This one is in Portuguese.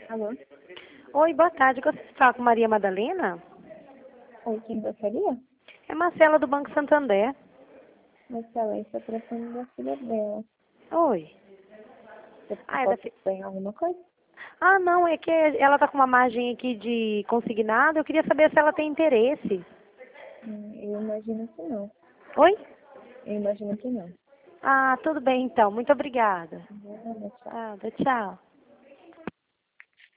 Alô? Oi, boa tarde. Gostaria de falar com Maria Madalena? Oi, quem gostaria? É Marcela do Banco Santander. Marcela, esse é o telefone da filha dela. Oi. Eu Ah, posso ganhar alguma coisa? não, é que ela tá com uma margem aqui de consignado. Eu queria saber se ela tem interesse. Eu imagino que não. Oi? Eu imagino que não. Ah, tudo bem então. Muito obrigada. Nada, tchau. Tchau.